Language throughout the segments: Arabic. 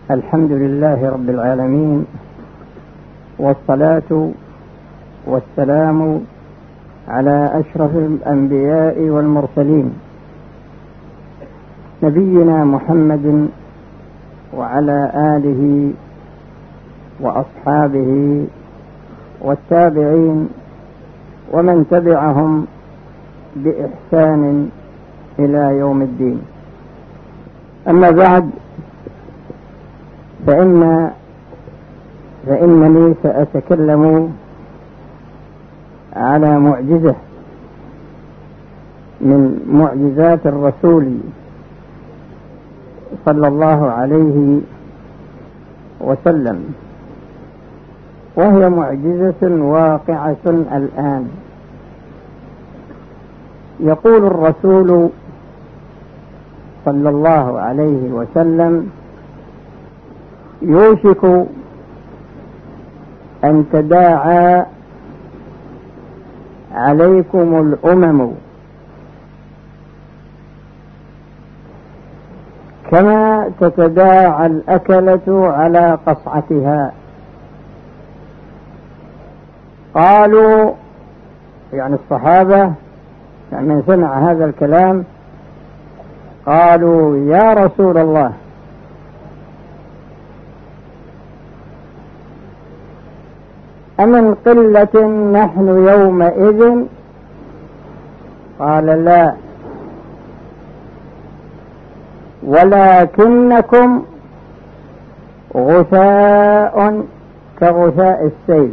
الحمد لله رب العالمين، والصلاة والسلام على أشرف الأنبياء والمرسلين نبينا محمد وعلى آله وأصحابه والتابعين ومن تبعهم بإحسان إلى يوم الدين. أما بعد، فإنني سأتكلم على معجزة من معجزات الرسول صلى الله عليه وسلم، وهي معجزة واقعة الآن. يقول الرسول صلى الله عليه وسلم: يوشك أن تداعى عليكم الأمم كما تتداعى الأكلة على قصعتها. قالوا، يعني الصحابة من سمع هذا الكلام قالوا: يا رسول الله، أمن قلة نحن يومئذ؟ قال: لا، ولكنكم غثاء كغثاء السيل.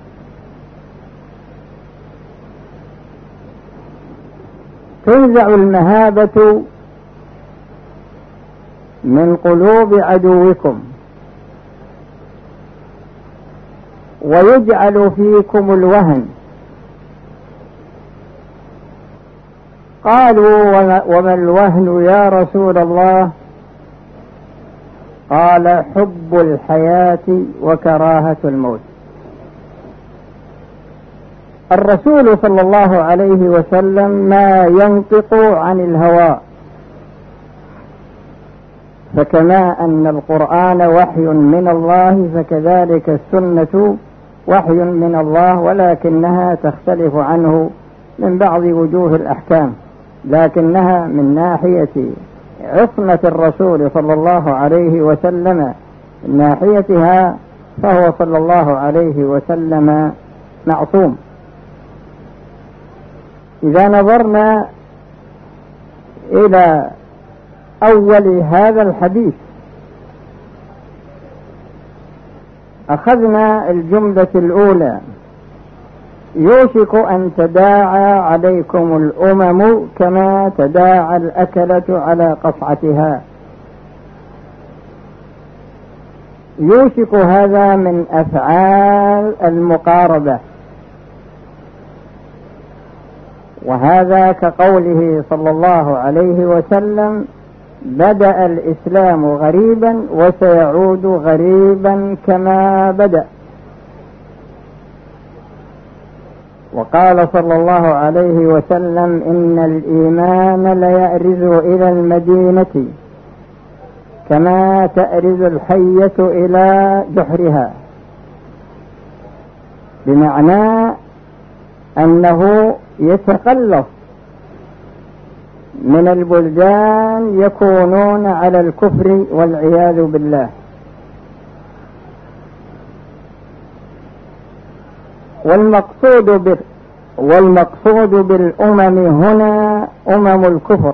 تنزع المهابة من قلوب عدوكم ويجعل فيكم الوهن. قالوا: وما الوهن يا رسول الله؟ قال: حب الحياة وكراهة الموت. الرسول صلى الله عليه وسلم ما ينطق عن الهوى، فكما أن القرآن وحي من الله فكذلك السنة وحي من الله، ولكنها تختلف عنه من بعض وجوه الأحكام، لكنها من ناحية عصمة الرسول صلى الله عليه وسلم من ناحيتها فهو صلى الله عليه وسلم معصوم. إذا نظرنا إلى أول هذا الحديث أخذنا الجملة الأولى: يوشك أن تداعى عليكم الأمم كما تداعى الأكلة على قصعتها. يوشك هذا من أفعال المقاربة، وهذا كقوله صلى الله عليه وسلم: بدأ الإسلام غريبا وسيعود غريبا كما بدأ. وقال صلى الله عليه وسلم: إن الإيمان ليأرز إلى المدينة كما تأرز الحية إلى جحرها، بمعنى أنه يتقلص من البلدان يكونون على الكفر والعياذ بالله. والمقصود بالأمم هنا أمم الكفر،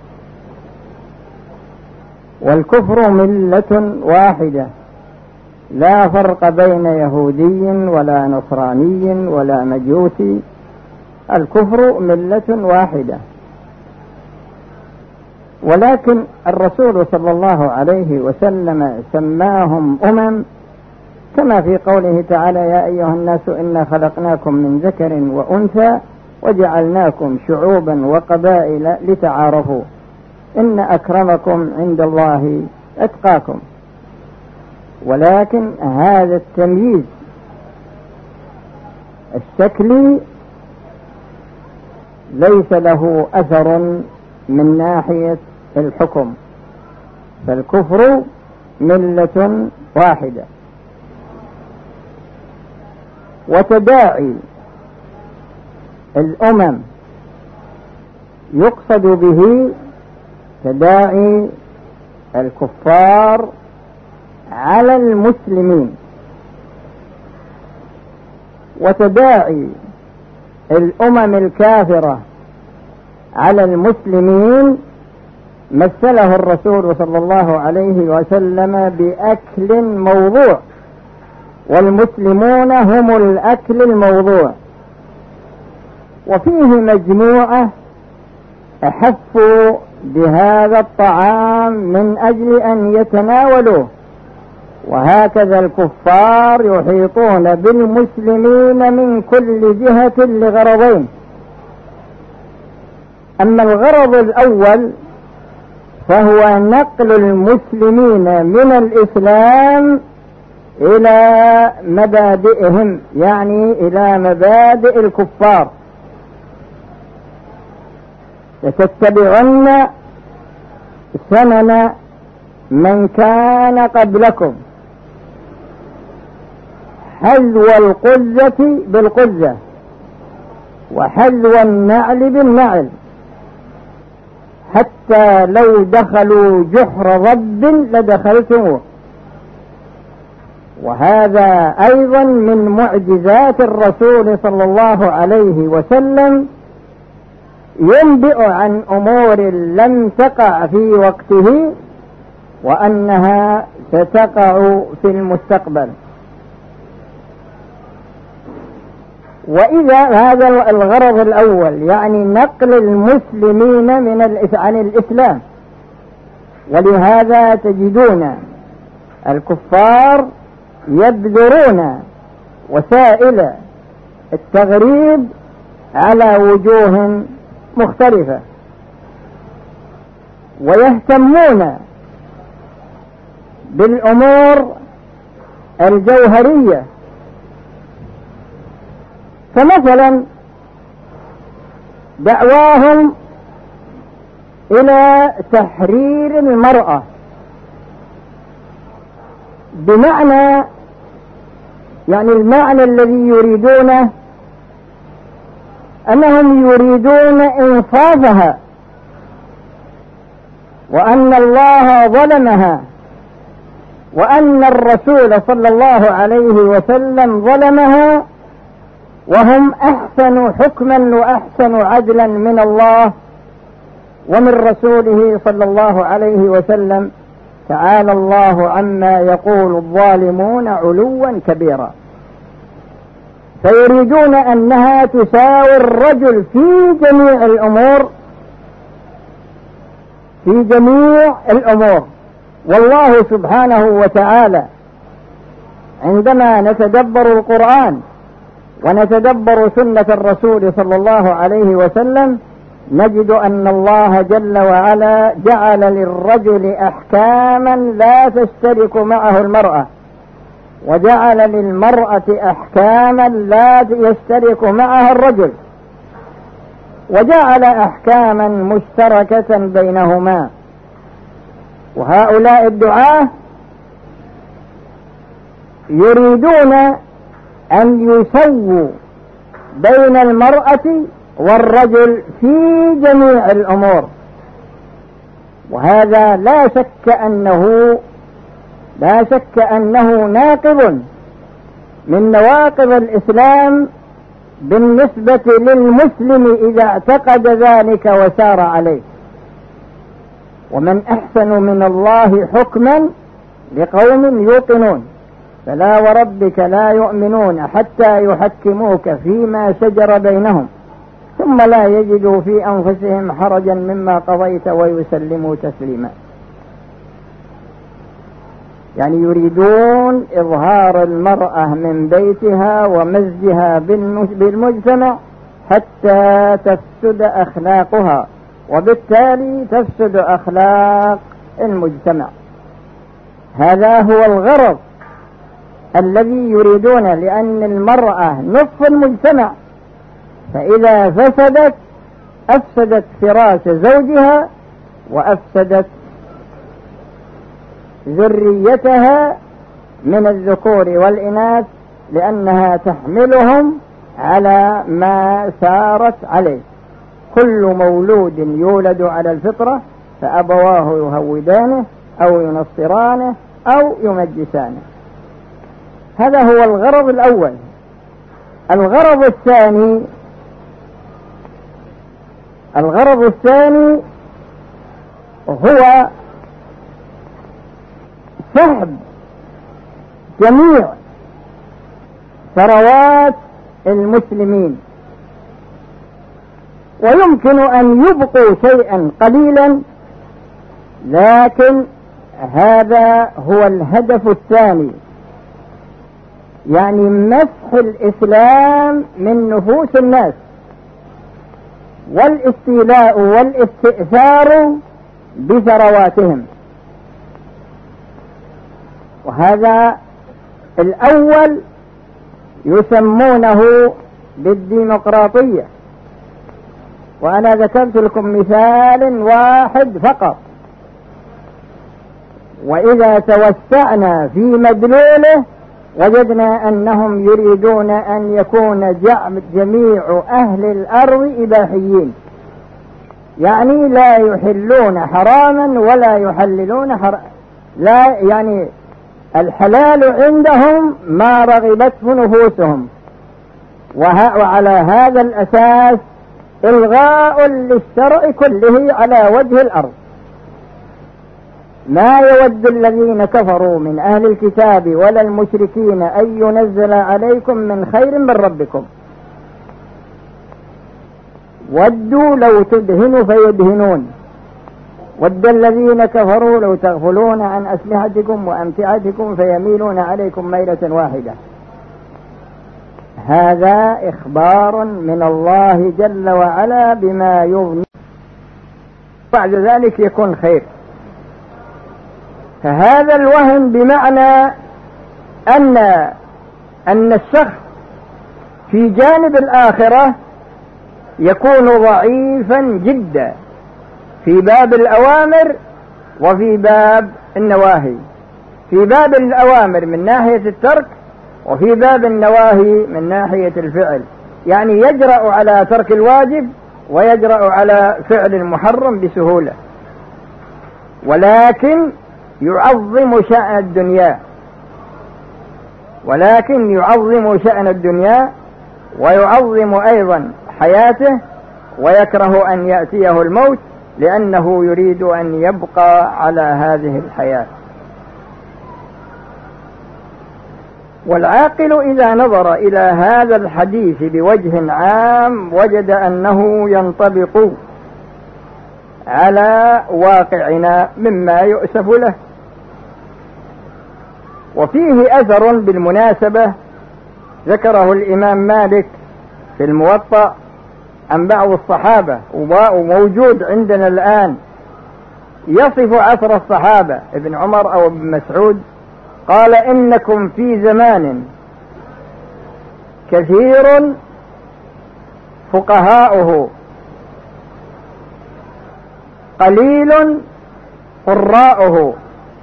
والكفر ملة واحدة لا فرق بين يهودي ولا نصراني ولا مجوسي، الكفر ملة واحدة. ولكن الرسول صلى الله عليه وسلم سماهم أمم كما في قوله تعالى: يا أيها الناس إنا خلقناكم من ذكر وأنثى وجعلناكم شعوبا وقبائل لتعارفوا إن أكرمكم عند الله أتقاكم. ولكن هذا التمييز الشكلي ليس له أثر من ناحية الحكم، فالكفر ملة واحدة. وتداعي الأمم يقصد به تداعي الكفار على المسلمين، وتداعي الأمم الكافرة على المسلمين مثله الرسول صلى الله عليه وسلم بأكل موضوع، والمسلمون هم الأكل الموضوع. وفيه مجموعة أحفوا بهذا الطعام من أجل أن يتناولوه، وهكذا الكفار يحيطون بالمسلمين من كل جهة لغرضين. أما الغرض الأول فهو نقل المسلمين من الإسلام إلى مبادئهم، يعني إلى مبادئ الكفار. لتتبعن سنن من كان قبلكم حذو القزة بالقزة وحذو النعل بالنعل، حتى لو دخلوا جحر ضب لدخلتموه. وهذا أيضا من معجزات الرسول صلى الله عليه وسلم، ينبئ عن أمور لم تقع في وقته وأنها ستقع في المستقبل. وإذا هذا الغرض الأول يعني نقل المسلمين عن الإسلام، ولهذا تجدون الكفار يبذرون وسائل التغريب على وجوه مختلفة، ويهتمون بالأمور الجوهرية. فمثلا دعواهم إلى تحرير المرأة، بمعنى يعني المعنى الذي يريدونه أنهم يريدون إنصافها، وأن الله ظلمها، وأن الرسول صلى الله عليه وسلم ظلمها، وهم أحسن حكما وأحسن عدلا من الله ومن رسوله صلى الله عليه وسلم. تعالى الله عما يقول الظالمون علوا كبيرا. فيريدون أنها تساوي الرجل في جميع الأمور. والله سبحانه وتعالى عندما نتدبر القرآن ونتدبر سنة الرسول صلى الله عليه وسلم نجد أن الله جل وعلا جعل للرجل أحكاما لا تشترك معه المرأة، وجعل للمرأة أحكاما لا يشترك معها الرجل، وجعل أحكاما مشتركة بينهما. وهؤلاء الدعاة يريدون أن يسووا بين المرأة والرجل في جميع الأمور، وهذا لا شك أنه ناقض من نواقض الإسلام بالنسبة للمسلم إذا اعتقد ذلك وسار عليه. ومن أحسن من الله حكما لقوم يوقنون، فلا وربك لا يؤمنون حتى يحكموك فيما شجر بينهم ثم لا يجدوا في أنفسهم حرجا مما قضيت ويسلموا تسليما. يعني يريدون إظهار المرأة من بيتها ومزجها بالمجتمع حتى تفسد أخلاقها، وبالتالي تفسد أخلاق المجتمع. هذا هو الغرض الذي يريدون، لأن المرأة نصف المجتمع، فإذا فسدت أفسدت فراش زوجها وأفسدت ذريتها من الذكور والإناث، لأنها تحملهم على ما سارت عليه. كل مولود يولد على الفطرة فأبواه يهودانه أو ينصرانه أو يمجسانه. هذا هو الغرض الأول. الغرض الثاني هو سحب جميع ثروات المسلمين، ويمكن أن يبقوا شيئا قليلا، لكن هذا هو الهدف الثاني، يعني مسح الإسلام من نفوس الناس والاستيلاء والاستئثار بثرواتهم. وهذا الأول يسمونه بالديمقراطية، وأنا ذكرت لكم مثال واحد فقط، وإذا توسعنا في مدلوله وجدنا أنهم يريدون أن يكون جميع أهل الأرض إباحيين، يعني لا يحلون حراما ولا يحللون لا، يعني الحلال عندهم ما رغبته نفوسهم، وعلى هذا الأساس إلغاء للشرع كله على وجه الأرض. ما يود الذين كفروا من أهل الكتاب ولا المشركين أن ينزل عليكم من خير من ربكم، ودوا لو تدهنوا فيدهنون، ود الذين كفروا لو تغفلون عن أسلحتكم وأمتعتكم فيميلون عليكم ميلة واحدة. هذا إخبار من الله جل وعلا بما يغني، بعد ذلك يكون خير. فهذا الوهم بمعنى أن الشخص في جانب الآخرة يكون ضعيفا جدا في باب الأوامر وفي باب النواهي، في باب الأوامر من ناحية الترك، وفي باب النواهي من ناحية الفعل، يعني يجرأ على ترك الواجب ويجرأ على فعل المحرم بسهولة، ولكن يعظم شأن الدنيا ويعظم أيضا حياته، ويكره أن يأتيه الموت لأنه يريد أن يبقى على هذه الحياة. والعاقل إذا نظر إلى هذا الحديث بوجه عام وجد أنه ينطبق على واقعنا مما يؤسف له. وفيه أثر بالمناسبة ذكره الإمام مالك في الموطأ عن بعض الصحابة، وموجود عندنا الآن، يصف عصر الصحابة ابن عمر أو ابن مسعود، قال: إنكم في زمان كثير فقهاؤه قليل قراؤه،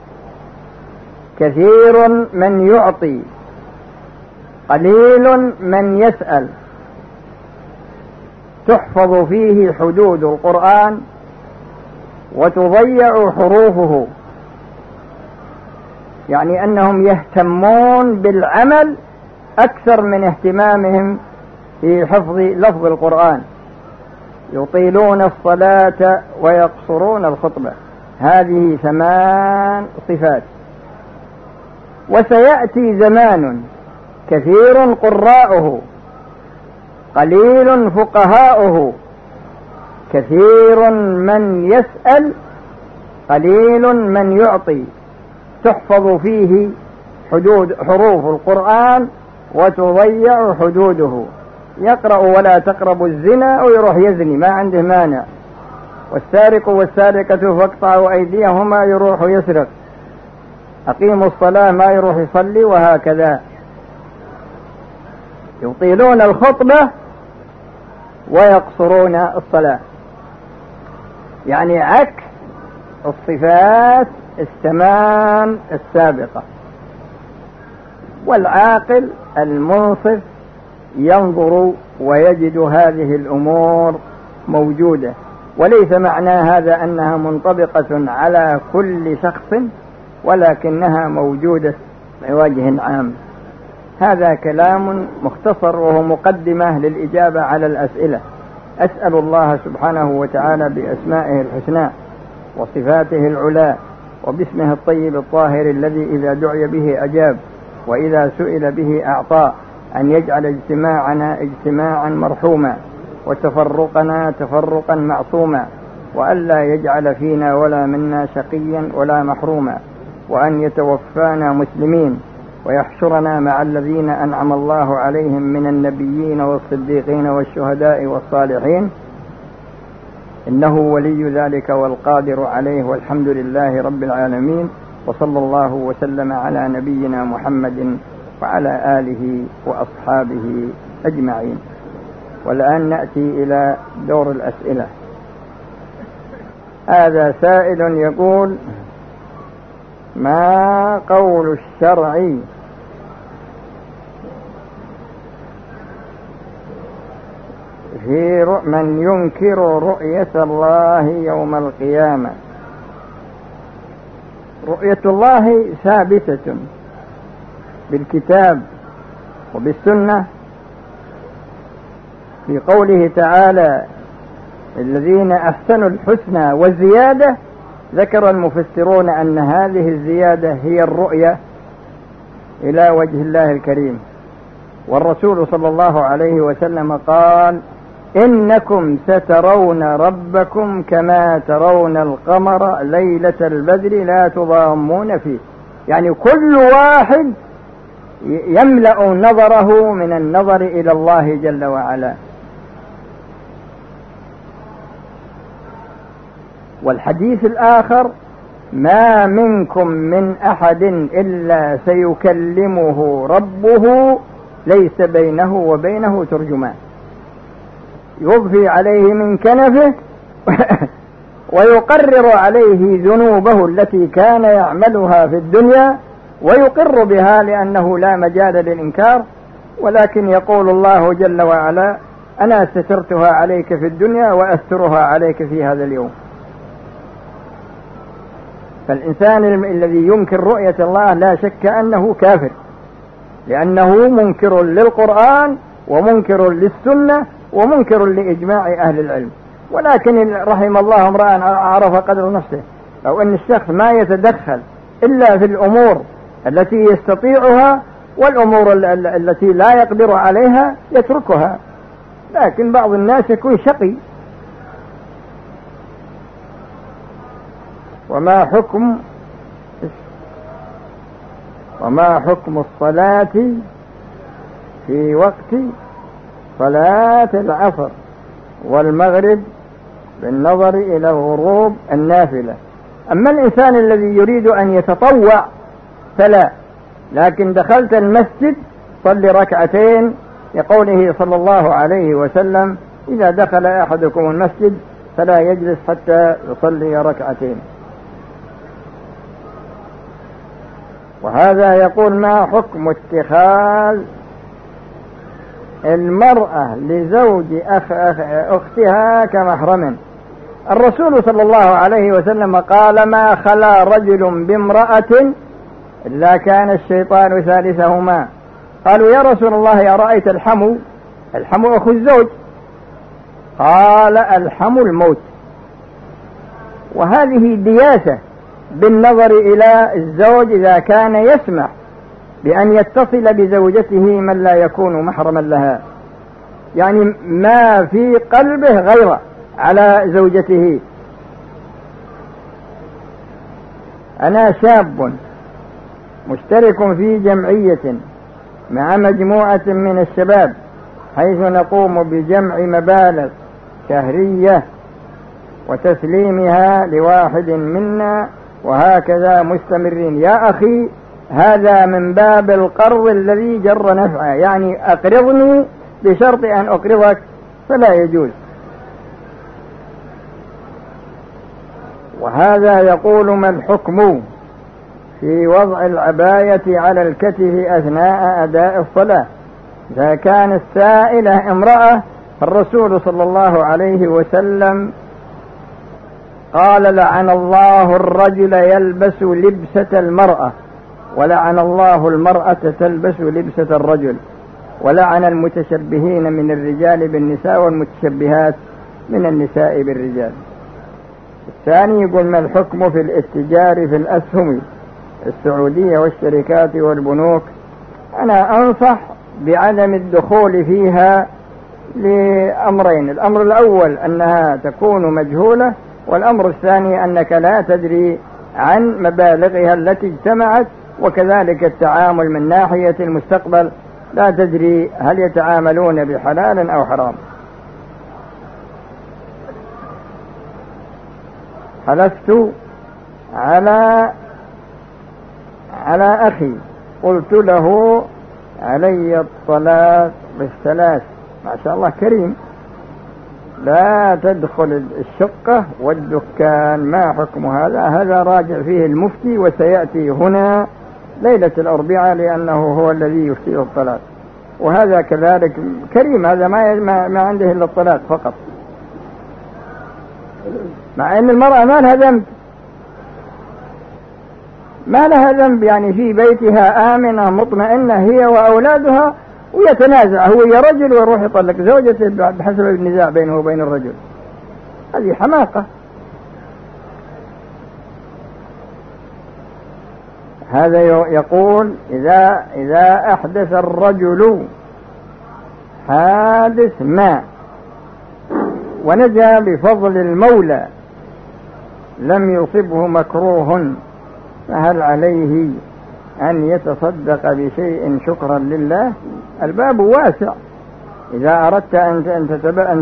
كثير من يعطي قليل من يسأل، تحفظ فيه حدود القرآن وتضيع حروفه، يعني أنهم يهتمون بالعمل أكثر من اهتمامهم في حفظ لفظ القرآن، يطيلون الصلاة ويقصرون الخطبة. هذه 8 صفات. وسيأتي زمان كثير قراؤه قليل فقهاؤه، كثير من يسأل قليل من يعطي، تحفظ فيه حروف القرآن وتضيع حدوده. يقرأ ولا تقربوا الزنا ويروح يزني، ما عنده مانع. والسارق والسارقة فاقطعوا أيديهما، يروح يسرق. أقيموا الصلاة، ما يروح يصلي، وهكذا. يطيلون الخطبة ويقصرون الصلاة، يعني عكس الصفات الثمان السابقة. والعاقل المنصف ينظر ويجد هذه الأمور موجودة، وليس معنى هذا أنها منطبقة على كل شخص، ولكنها موجودة بوجه عام. هذا كلام مختصر وهو مقدمة للإجابة على الأسئلة. أسأل الله سبحانه وتعالى بأسمائه الحسنى وصفاته العلى وباسمه الطيب الطاهر الذي إذا دعي به أجاب وإذا سئل به أعطى، أن يجعل اجتماعنا اجتماعا مرحوما وتفرقنا تفرقا معصوما، وألا يجعل فينا ولا منا شقيا ولا محروما، وأن يتوفانا مسلمين ويحشرنا مع الذين أنعم الله عليهم من النبيين والصديقين والشهداء والصالحين، إنه ولي ذلك والقادر عليه، والحمد لله رب العالمين، وصلى الله وسلم على نبينا محمد وعلى آله وأصحابه أجمعين. والآن نأتي إلى دور الأسئلة. هذا سائل يقول: ما قول الشرع في من ينكر رؤية الله يوم القيامة؟ رؤية الله ثابتة بالكتاب وبالسنة، في قوله تعالى: الذين أحسنوا الحسنى وزيادة. ذكر المفسرون أن هذه الزيادة هي الرؤية إلى وجه الله الكريم، والرسول صلى الله عليه وسلم قال: إنكم سترون ربكم كما ترون القمر ليلة البدر لا تضامون فيه. يعني كل واحد يملأ نظره من النظر إلى الله جل وعلا. والحديث الآخر: ما منكم من أحد إلا سيكلمه ربه ليس بينه وبينه ترجمان. يضفي عليه من كنفه ويقرر عليه ذنوبه التي كان يعملها في الدنيا، ويقر بها لأنه لا مجال للإنكار، ولكن يقول الله جل وعلا: أنا سترتها عليك في الدنيا وأسترها عليك في هذا اليوم. فالإنسان الذي ينكر رؤية الله لا شك أنه كافر، لأنه منكر للقرآن ومنكر للسنة ومنكر لإجماع أهل العلم. ولكن رحم الله امرأ عرف قدر نفسه. أو أن الشخص ما يتدخل إلا في الأمور التي يستطيعها، والأمور التي لا يقدر عليها يتركها. لكن بعض الناس يكون شقي. وما حكم الصلاة في وقت صلاة العصر والمغرب بالنظر إلى الغروب النافلة؟ أما الإنسان الذي يريد أن يتطوع فلا، لكن دخلت المسجد صل ركعتين، لقوله صلى الله عليه وسلم: إذا دخل أحدكم المسجد فلا يجلس حتى يصلي ركعتين. وهذا يقول: ما حكم اتخاذ المرأة لزوج أختها كمحرم؟ الرسول صلى الله عليه وسلم قال: ما خلا رجل بامرأة إلا كان الشيطان ثالثهما. قالوا: يا رسول الله أرأيت الحمو أخو الزوج؟ قال: الحمو الموت. وهذه دياسة بالنظر إلى الزوج إذا كان يسمح بأن يتصل بزوجته من لا يكون محرما لها، يعني ما في قلبه غيره على زوجته. أنا شاب مشترك في جمعية مع مجموعة من الشباب، حيث نقوم بجمع مبالغ شهرية وتسليمها لواحد منا، وهكذا مستمرين. يا أخي، هذا من باب القرض الذي جر نفعه، يعني أقرضني بشرط أن أقرضك، فلا يجوز. وهذا يقول: ما الحكم في وضع العباية على الكتف أثناء أداء الصلاة؟ إذا كانت السائلة امرأة، الرسول صلى الله عليه وسلم قال: لعن الله الرجل يلبس لبسة المرأة، ولعن الله المرأة تلبس لبسة الرجل، ولعن المتشبهين من الرجال بالنساء والمتشبهات من النساء بالرجال. الثاني يقول: ما الحكم في الاتجار في الأسهم السعودية والشركات والبنوك؟ أنا أنصح بعدم الدخول فيها لأمرين: الأمر الأول أنها تكون مجهولة، والأمر الثاني أنك لا تدري عن مبالغها التي اجتمعت، وكذلك التعامل من ناحية المستقبل لا تدري هل يتعاملون بحلال أو حرام. حلفت على أخي، قلت له: علي الطلاق بالثلاث. ما شاء الله كريم. لا تدخل الشقة والدكان، ما حكم هذا؟ هذا راجع فيه المفتي، وسيأتي هنا ليلة الأربعاء لأنه هو الذي يفتي الطلاق. وهذا كذلك كريم، هذا ما عنده إلا الطلاق فقط، مع أن المرأة ما لها ذنب، ما لها ذنب، يعني في بيتها آمنة مطمئنة هي وأولادها، ويتنازع هو يا رجل ويروح يطلق زوجته بحسب النزاع بينه وبين الرجل. هذه حماقة. هذا يقول: إذا أحدث الرجل حادث ما ونجا بفضل المولى لم يصبه مكروه، فهل عليه أن يتصدق بشيء شكرا لله؟ الباب واسع. إذا أردت أن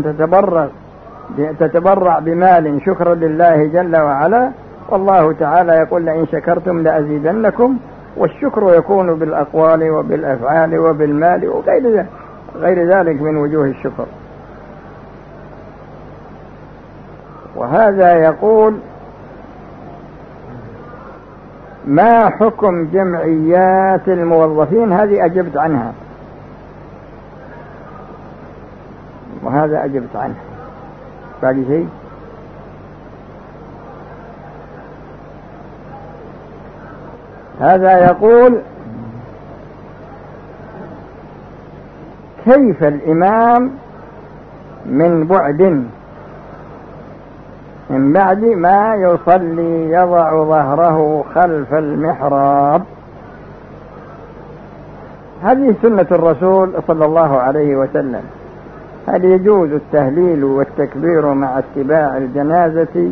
تتبرع بمال شكرا لله جل وعلا، والله تعالى يقول: لئن شكرتم لأزيدنكم، والشكر يكون بالأقوال وبالأفعال وبالمال وغير ذلك من وجوه الشكر. وهذا يقول: ما حكم جمعيات الموظفين؟ هذه أجبت عنها، وهذا أجبت عنه. باقي شيء؟ هذا يقول: كيف الإمام من بعد ما يصلي يضع ظهره خلف المحراب؟ هذه سنة الرسول صلى الله عليه وسلم. هل يجوز التهليل والتكبير مع اتباع الجنازة؟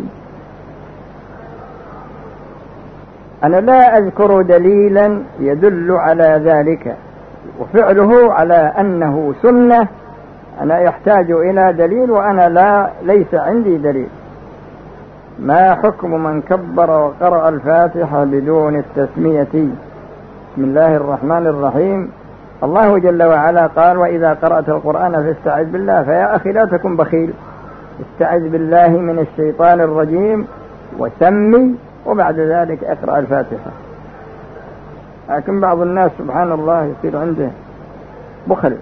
أنا لا أذكر دليلا يدل على ذلك، وفعله على أنه سنة أنا يحتاج إلى دليل، وأنا ليس عندي دليل. ما حكم من كبر وقرأ الفاتحة بدون التسمية؟ بسم الله الرحمن الرحيم. الله جل وعلا قال: وإذا قرأت القرآن فاستعذ بالله. فيا أخي لا تكن بخيل، استعذ بالله من الشيطان الرجيم وسمي، وبعد ذلك اقرأ الفاتحة. لكن بعض الناس سبحان الله يصير عنده بخل.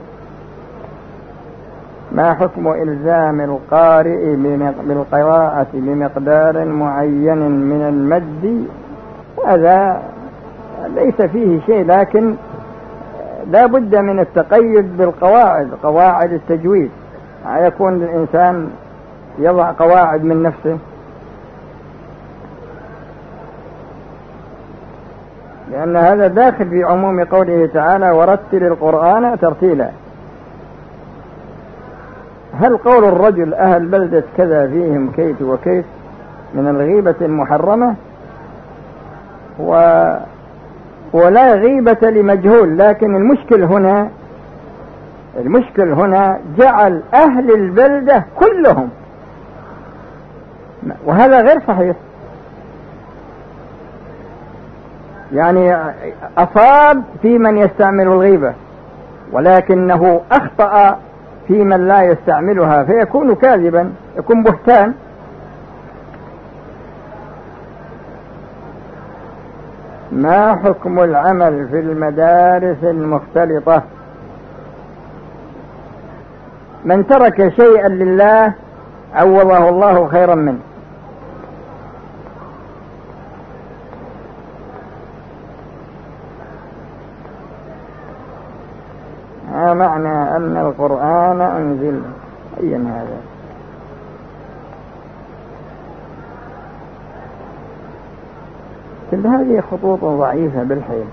ما حكم إلزام القارئ بالقراءة بمقدار معين من المد؟ هذا ليس فيه شيء، لكن لا بد من التقيد بالقواعد، قواعد التجويد. يكون الإنسان يضع قواعد من نفسه، لأن هذا داخل في عموم قوله تعالى: ورتل القرآن ترتيلا. هل قول الرجل أهل بلدة كذا فيهم كيت وكيت من الغيبة المحرمة؟ ولا غيبة لمجهول، لكن المشكل هنا جعل أهل البلدة كلهم، وهذا غير صحيح. يعني أصاب في من يستعمل الغيبة، ولكنه أخطأ في من لا يستعملها، فيكون كاذبا، يكون بهتان. ما حكم العمل في المدارس المختلطة؟ من ترك شيئا لله عوضه الله خيرا منه. ما معنى أن القرآن أنزل؟ أي هذا؟ كل هذه خطوط ضعيفة بالحيل.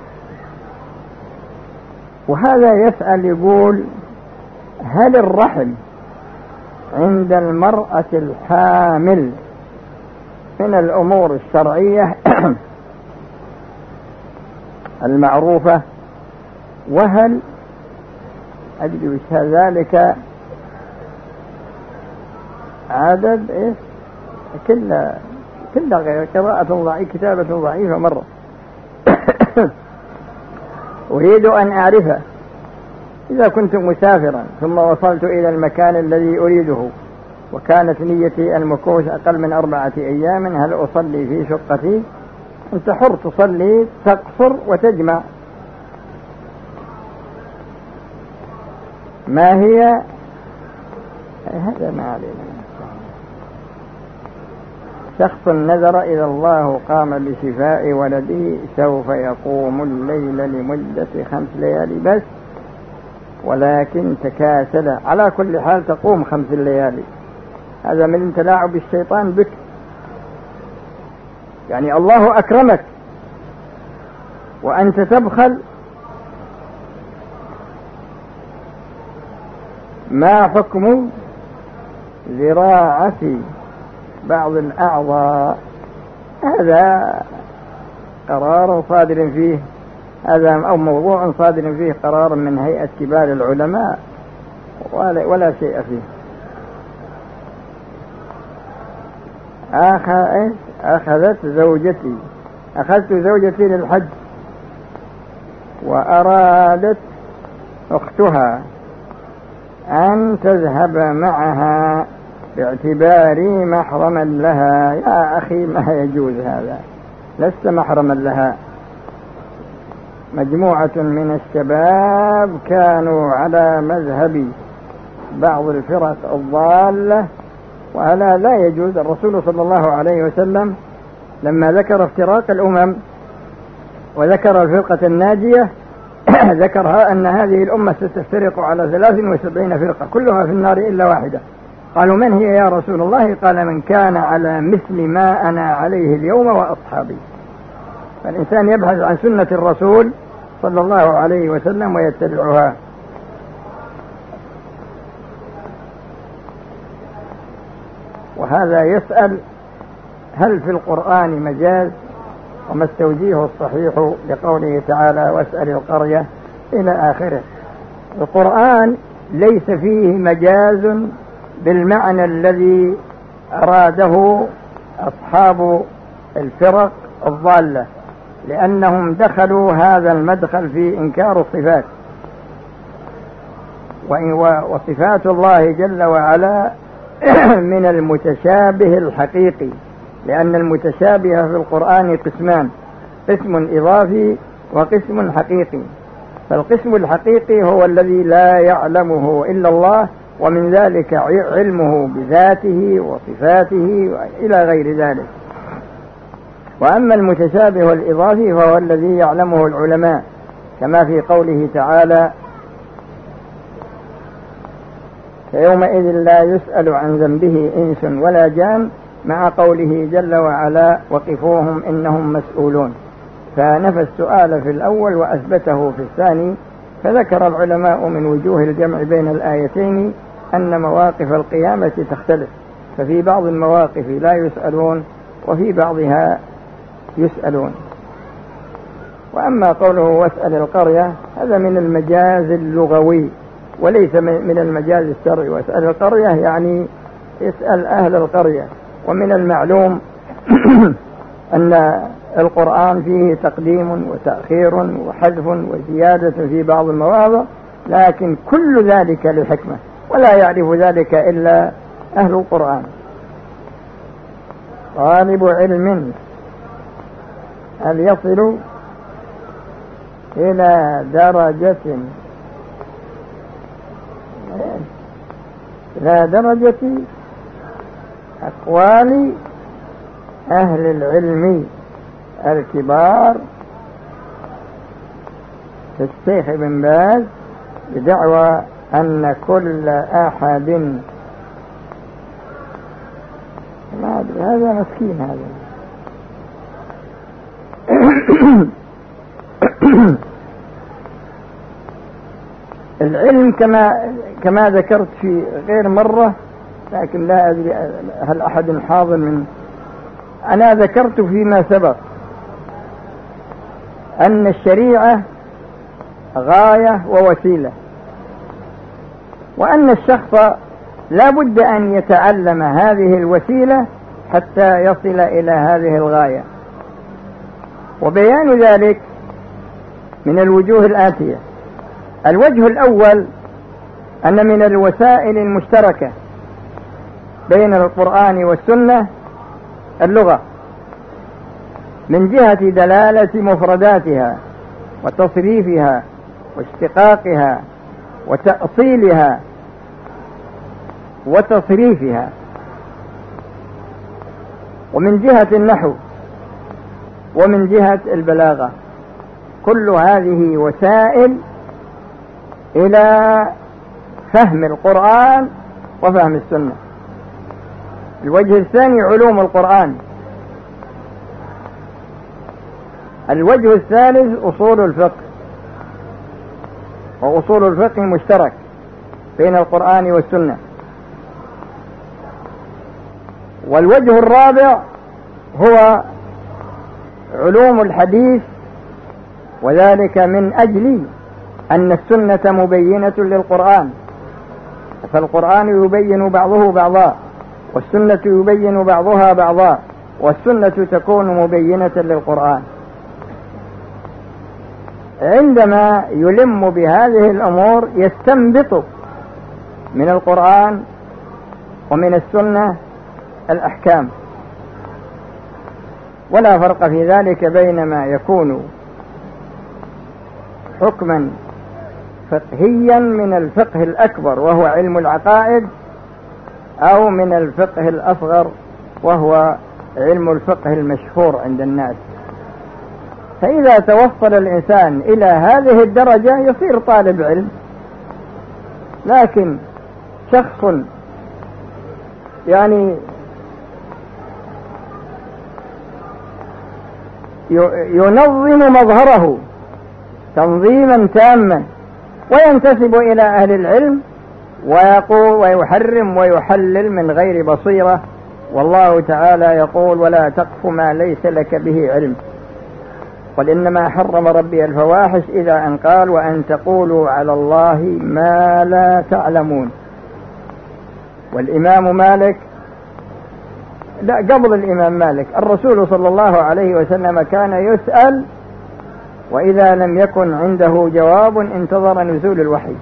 وهذا يسأل يقول: هل الرحم عند المرأة الحامل من الأمور الشرعية المعروفة؟ وهل أجل ذلك عدد كل قراءة ضعيفة، كتابة ضعيفة مرة. أريد أن أعرف إذا كنت مسافرا ثم وصلت إلى المكان الذي أريده وكانت نيتي المكوث أقل من 4 أيام، هل أصلي في شقتي؟ أنت حر تصلي، تقصر وتجمع. ما هي؟ هذا ما علينا. شخص نذر إلى الله قام بشفاء ولده سوف يقوم الليل لمدة 5 ليالي بس، ولكن تكاسل. على كل حال تقوم 5 ليالي. هذا من تلاعب الشيطان بك. يعني الله أكرمك وأنت تبخل. ما حكم زراعة بعض الأعضاء؟ هذا قرار صادر فيه، هذا أو موضوع صادر فيه قرار من هيئة كبار العلماء ولا شيء فيه. أخذت زوجتي للحج وأرادت أختها أن تذهب معها باعتباري محرما لها. يا أخي ما يجوز هذا، لست محرما لها. مجموعة من الشباب كانوا على مذهب بعض الفرق الضالة، وهذا لا يجوز. الرسول صلى الله عليه وسلم لما ذكر افتراق الأمم وذكر الفرقة الناجية ذكرها أن هذه الأمة ستفترق على 73 فرقة كلها في النار إلا واحدة. قالوا: من هي يا رسول الله؟ قال: من كان على مثل ما أنا عليه اليوم وأصحابي. فالإنسان يبحث عن سنة الرسول صلى الله عليه وسلم ويتبعها. وهذا يسأل: هل في القرآن مجاز؟ وما التوجيه الصحيح لقوله تعالى: واسأل القرية إلى آخره. القرآن ليس فيه مجاز بالمعنى الذي أراده أصحاب الفرق الضالة، لأنهم دخلوا هذا المدخل في إنكار الصفات، وصفات الله جل وعلا من المتشابه الحقيقي، لأن المتشابه في القرآن قسمان: قسم إضافي وقسم حقيقي. فالقسم الحقيقي هو الذي لا يعلمه إلا الله، ومن ذلك علمه بذاته وصفاته إلى غير ذلك. وأما المتشابه الإضافي فهو الذي يعلمه العلماء، كما في قوله تعالى: فيومئذ لا يسأل عن ذنبه إنس ولا جان، مع قوله جل وعلا: وقفوهم إنهم مسؤولون. فنفى السؤال في الأول وأثبته في الثاني. فذكر العلماء من وجوه الجمع بين الآيتين أن مواقف القيامة تختلف، ففي بعض المواقف لا يسألون وفي بعضها يسألون. وأما قوله واسأل القرية هذا من المجاز اللغوي وليس من المجاز الشرعي. واسأل القرية يعني اسأل أهل القرية. ومن المعلوم أن القرآن فيه تقديم وتأخير وحذف وزيادة في بعض المواضع، لكن كل ذلك لحكمة، ولا يعرف ذلك إلا أهل القرآن. طالب علم هل يصل إلى درجة أقوال أهل العلم الكبار الشيخ ابن باز بدعوى أن كل أحد، ما أدري هذا مسكين هذا العلم كما ذكرت في غير مرة، لكن لا أدري هل أحد حاضر من أنا ذكرت فيما سبق أن الشريعة غاية ووسيلة، وأن الشخص لا بد أن يتعلم هذه الوسيلة حتى يصل إلى هذه الغاية. وبيان ذلك من الوجوه الآتية: الوجه الأول أن من الوسائل المشتركة بين القرآن والسنة اللغة، من جهة دلالة مفرداتها وتصريفها واشتقاقها وتأصيلها وتصريفها، ومن جهة النحو، ومن جهة البلاغة. كل هذه وسائل إلى فهم القرآن وفهم السنة. الوجه الثاني علوم القرآن. الوجه الثالث أصول الفقه، وأصول الفقه مشترك بين القرآن والسنة. والوجه الرابع هو علوم الحديث، وذلك من أجل أن السنة مبينة للقرآن، فالقرآن يبين بعضه بعضا، والسنة يبين بعضها بعضا، والسنة تكون مبينة للقرآن. عندما يلم بهذه الأمور يستنبط من القرآن ومن السنة الأحكام، ولا فرق في ذلك بين ما يكون حكما فقهيا من الفقه الأكبر وهو علم العقائد، أو من الفقه الأصغر وهو علم الفقه المشهور عند الناس. فإذا توصل الإنسان إلى هذه الدرجة يصير طالب علم. لكن شخص يعني ينظم مظهره تنظيما تاما وينتسب إلى أهل العلم ويقول ويحرم ويحلل من غير بصيرة، والله تعالى يقول: ولا تقف ما ليس لك به علم، قل إنما حرم ربي الفواحش إذا أن قال وأن تقولوا على الله ما لا تعلمون. والإمام مالك، لا قبل الإمام مالك، الرسول صلى الله عليه وسلم كان يسأل، وإذا لم يكن عنده جواب انتظر نزول الوحي.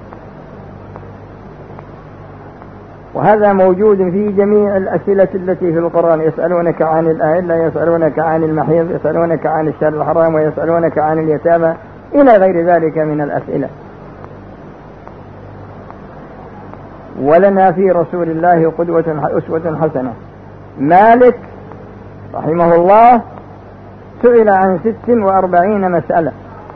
وهذا موجود في جميع الأسئلة التي في القرآن: يسألونك عن الأهلة، يسألونك عن المحيض، يسألونك عن الشهر الحرام، ويسألونك عن اليتامى، إلى غير ذلك من الأسئلة. ولنا في رسول الله أسوة حسنة. مالك رحمه الله سئل عن 46 مسألة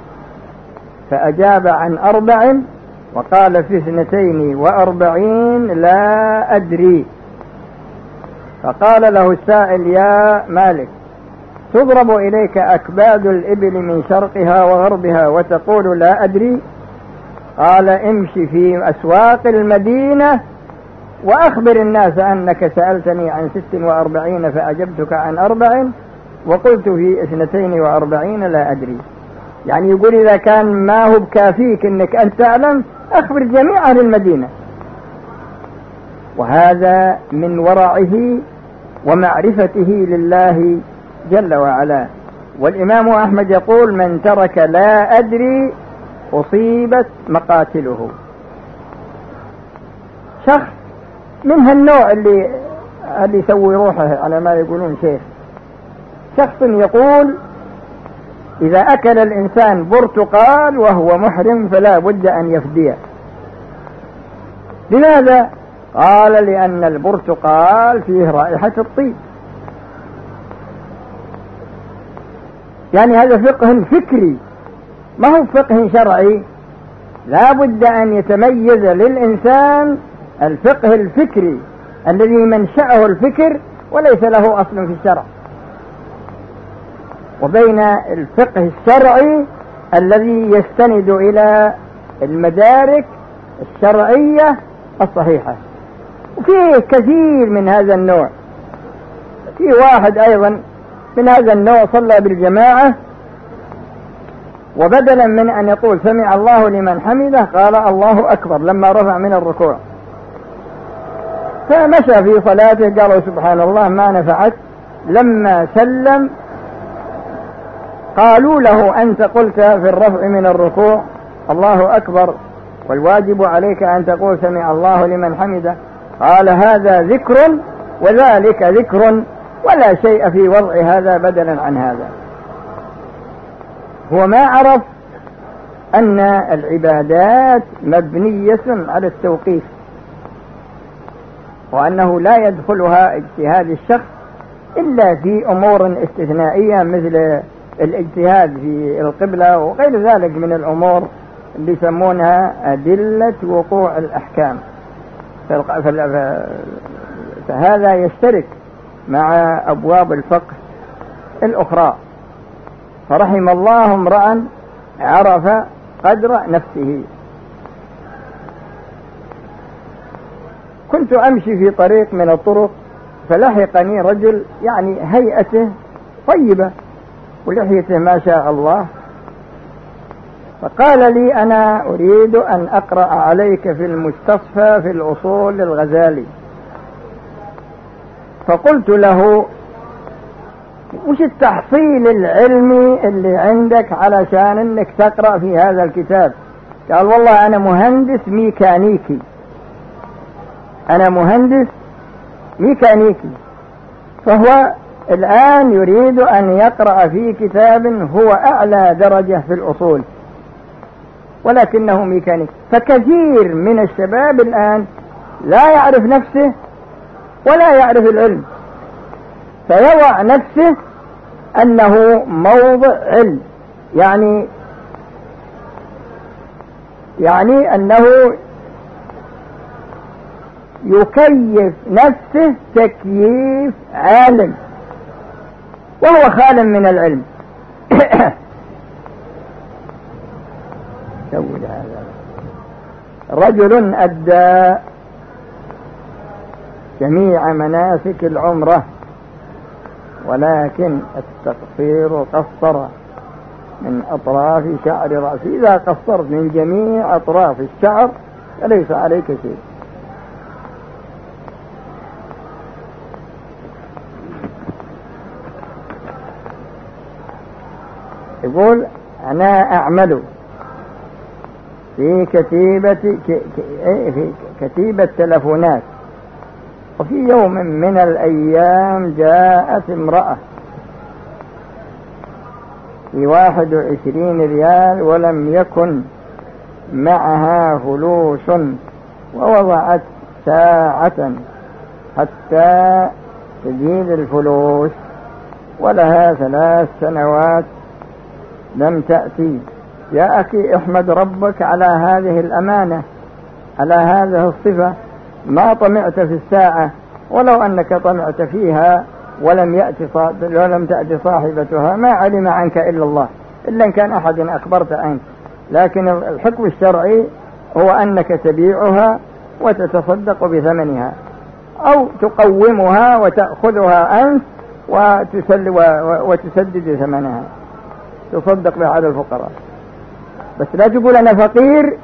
فأجاب عن 4، وقال في 42 لا أدري. فقال له السائل: يا مالك، تضرب إليك أكباد الإبل من شرقها وغربها وتقول لا أدري؟ قال: امشي في أسواق المدينة وأخبر الناس أنك سألتني عن 46 فأجبتك عن 4 وقلت في 42 لا أدري. يعني يقول إذا كان ما هو بكافيك أنك أنت تعلم، أخبر جميع أهل المدينة. وهذا من ورعه ومعرفته لله جل وعلا. والإمام أحمد يقول: من ترك لا أدري أصيبت مقاتله. شخص من هالنوع اللي يسوي روحه على ما يقولون شيخ، شخص يقول إذا أكل الإنسان برتقال وهو محرم فلا بد أن يفديه. لماذا؟ قال لأن البرتقال فيه رائحة الطيب. يعني هذا فقه فكري ما هو فقه شرعي. لا بد أن يتميز للإنسان الفقه الفكري الذي منشأه الفكر وليس له أصل في الشرع، وبين الفقه الشرعي الذي يستند إلى المدارك الشرعية الصحيحة. وفيه كثير من هذا النوع. في واحد أيضا من هذا النوع صلى بالجماعة، وبدلا من أن يقول سمع الله لمن حمده قال الله أكبر لما رفع من الركوع، فمشى في صلاته قالوا سبحان الله ما نفعت. لما سلم قالوا له أنت قلت في الرفع من الركوع الله أكبر والواجب عليك أن تقول سمع الله لمن حمده. قال هذا ذكر وذلك ذكر ولا شيء في وضع هذا بدلا عن هذا. هو ما عرف أن العبادات مبنية على التوقيف، وأنه لا يدخلها اجتهاد الشخص إلا في أمور استثنائية مثل الاجتهاد في القبلة وغير ذلك من الأمور اللي يسمونها أدلة وقوع الأحكام. فهذا يشترك مع أبواب الفقه الأخرى. فرحم الله امرأ عرف قدر نفسه. كنت أمشي في طريق من الطرق فلحقني رجل يعني هيئته طيبة ولحيته ما شاء الله، فقال لي أنا أريد أن أقرأ عليك في المستصفى في الأصول للغزالي. فقلت له وش التحصيل العلمي اللي عندك علشان انك تقرأ في هذا الكتاب؟ قال والله أنا مهندس ميكانيكي. أنا مهندس ميكانيكي. فهو الآن يريد أن يقرأ في كتاب هو أعلى درجة في الأصول ولكنه ميكانيكي. فكثير من الشباب الآن لا يعرف نفسه ولا يعرف العلم، فيضع نفسه أنه موضع علم، يعني أنه يكيف نفسه تكييف عالم وهو خال من العلم. رجل أدى جميع مناسك العمرة ولكن التقصير قصر من أطراف شعر رأسه. إذا قصرت من جميع أطراف الشعر فليس عليك شيء. يقول أنا أعمل في كتيبة تلفونات، وفي يوم من الأيام جاءت امرأة في 21 ريال ولم يكن معها فلوس، ووضعت ساعة حتى تزيد الفلوس ولها 3 سنوات لم تأتي. يا أخي احمد ربك على هذه الأمانة، على هذه الصفة. ما طمعت في الساعة، ولو أنك طمعت فيها ولم تأتي صاحبتها ما علم عنك إلا الله، إلا إن كان أحد أخبرت عنك. لكن الحكم الشرعي هو أنك تبيعها وتتصدق بثمنها، أو تقومها وتأخذها أنت وتسدد ثمنها، تصدق بها على الفقراء. بس لا تقول أنا فقير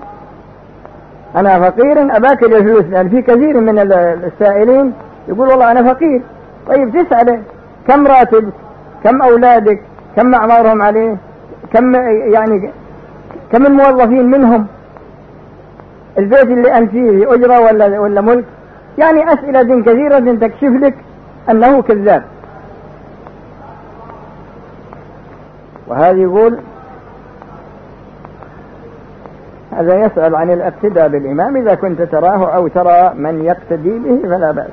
أباك الفلوس، لأن في كثير من السائلين يقول والله أنا فقير. طيب تسأله كم راتبك، كم أولادك، كم أعمارهم عليه، كم الموظفين منهم، البيت اللي أنت فيه أجرة ولا ملك. يعني أسئلة كثيرة تكشف لك أنه كذاب. وهذا يقول هذا يسأل عن الاقتداء بالإمام إذا كنت تراه أو ترى من يقتدي به فلا بأس.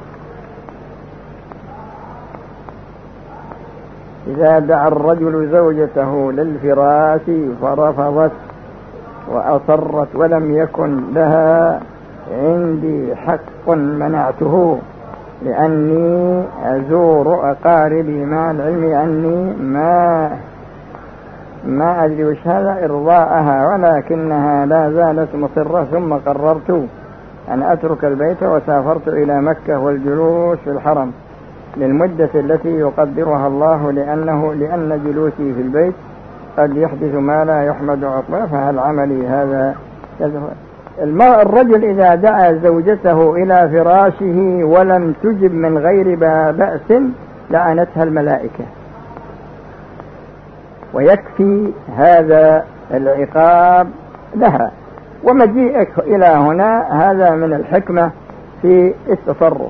إذا دعا الرجل زوجته للفراش فرفضت وأصرت ولم يكن لها عندي حق منعته لأني أزور أقاربي مع العلم أني ما أدري وش هذا إرضاءها ولكنها لا زالت مصرة، ثم قررت أن أترك البيت وسافرت إلى مكة والجلوس في الحرم للمدة التي يقدرها الله لأن جلوسي في البيت قد يحدث ما لا يحمد عقباه، فهل عملي هذا؟ الرجل إذا دعا زوجته إلى فراشه ولم تجب من غير بأس لعنتها الملائكة، ويكفي هذا العقاب لها. ومجيئك إلى هنا هذا من الحكمة في التصرف،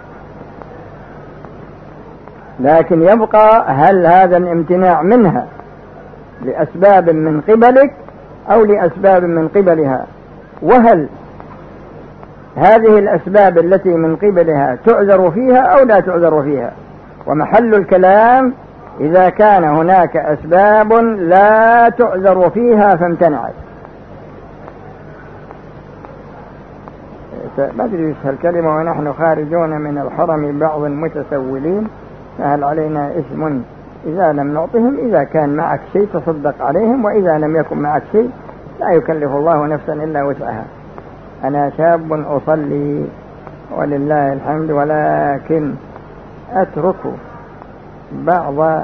لكن يبقى هل هذا الامتناع منها لأسباب من قبلك أو لأسباب من قبلها، وهل هذه الأسباب التي من قبلها تعذر فيها أو لا تعذر فيها. ومحل الكلام إذا كان هناك أسباب لا تعذر فيها فامتنعت. ما أدري إيش هالكلمة ونحن خارجون من الحرم بعض المتسولين، فهل علينا اسم إذا لم نعطهم؟ إذا كان معك شيء تصدق عليهم، وإذا لم يكن معك شيء لا يكلف الله نفسا إلا وسعها. أنا شاب أصلي ولله الحمد، ولكن أترك بعض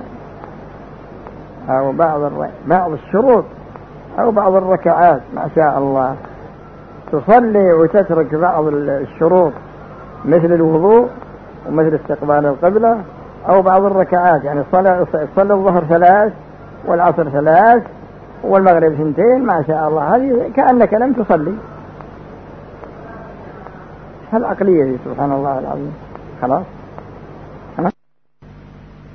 الشروط أو بعض الركعات ما شاء الله. تصلي وتترك بعض الشروط مثل الوضوء ومثل استقبال القبلة، أو بعض الركعات، يعني صلى الظهر 3 والعصر 3 والمغرب 2 ما شاء الله، هذه كأنك لم تصلي. هالعقلية دي سبحان الله العظيم. خلاص.